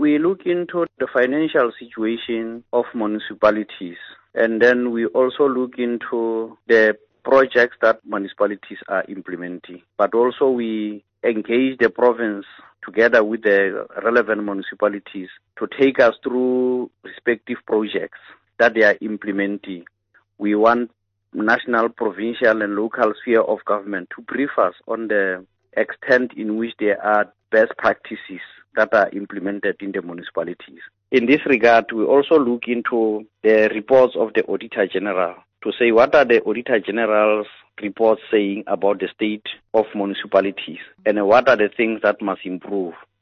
We look into the financial situation of municipalities, and then we also look into the projects that municipalities are implementing. But also we engage the province together with the relevant municipalities to take us through respective projects that they are implementing. We want national, provincial and local sphere of government to brief us on the extent in which there are best practices that are implemented in the municipalities. In this regard, we also look into the reports of the Auditor General to say what are the Auditor General's reports saying about the state of municipalities and what are the things that must improve.